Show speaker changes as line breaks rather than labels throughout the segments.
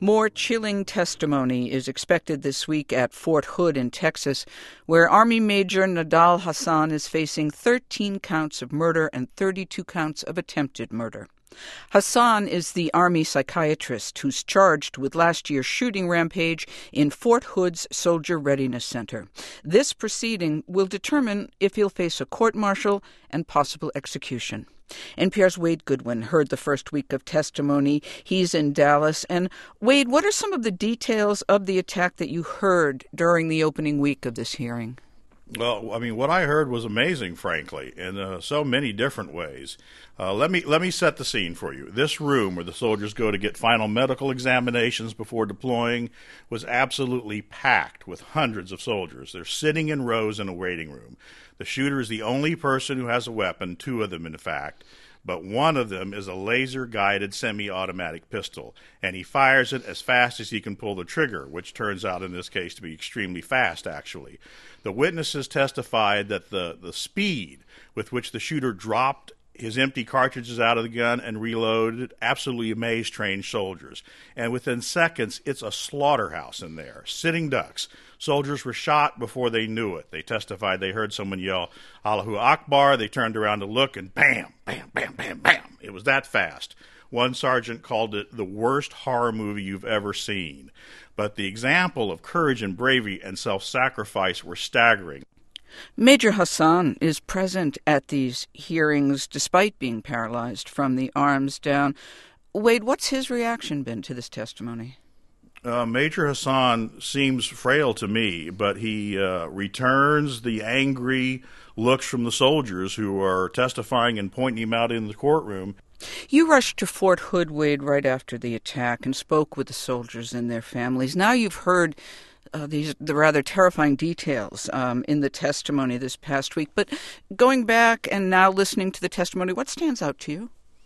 More chilling testimony is expected this week at Fort Hood in Texas, where Army Major Nidal Hasan is facing 13 counts of murder and 32 counts of attempted murder. Hasan is the Army psychiatrist who's charged with last year's shooting rampage in Fort Hood's Soldier Readiness Center. This proceeding will determine if he'll face a court-martial and possible execution. NPR's Wade Goodwin heard the first week of testimony. He's in Dallas. And Wade, what are some of the details of the attack that you heard during the opening week of this hearing?
Well, I mean, what I heard was amazing, frankly, in so many different ways. Let me set the scene for you. This room where the soldiers go to get final medical examinations before deploying was absolutely packed with hundreds of soldiers. They're sitting in rows in a waiting room. The shooter is the only person who has a weapon, two of them, in fact. But one of them is a laser-guided semi-automatic pistol, and he fires it as fast as he can pull the trigger, which turns out in this case to be extremely fast, actually. The witnesses testified that the speed with which the shooter dropped his empty cartridges out of the gun and reloaded absolutely amazed trained soldiers. And within seconds, it's a slaughterhouse in there, sitting ducks. Soldiers were shot before they knew it. They testified they heard someone yell, Allahu Akbar. They turned around to look, and bam, bam, bam, bam, bam. It was that fast. One sergeant called it the worst horror movie you've ever seen. But the example of courage and bravery and self-sacrifice were staggering.
Major Hasan is present at these hearings despite being paralyzed from the arms down. Wade, what's his reaction been to this testimony?
Major Hasan seems frail to me, but he returns the angry looks from the soldiers who are testifying and pointing him out in the courtroom.
You rushed to Fort Hood, Wade, right after the attack and spoke with the soldiers and their families. Now you've heard the rather terrifying details in the testimony this past week. But going back and now listening to the testimony, what stands out to you?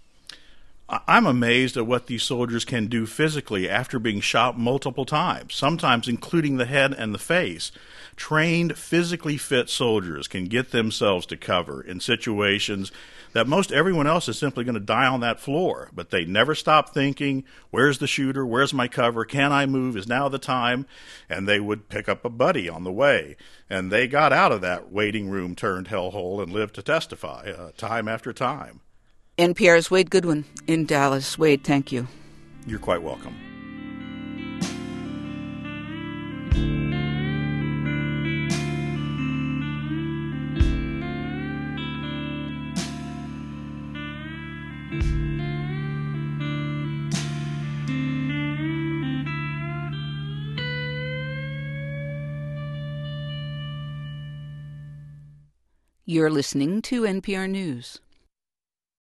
I'm amazed at what these soldiers can do physically after being shot multiple times, sometimes including the head and the face. Trained, physically fit soldiers can get themselves to cover in situations that most everyone else is simply going to die on that floor. But they never stop thinking, where's the shooter? Where's my cover? Can I move? Is now the time? And they would pick up a buddy on the way. And they got out of that waiting room turned hellhole and lived to testify time after time.
NPR's Wade Goodwin in Dallas. Wade, thank you.
You're quite welcome.
You're listening to NPR News.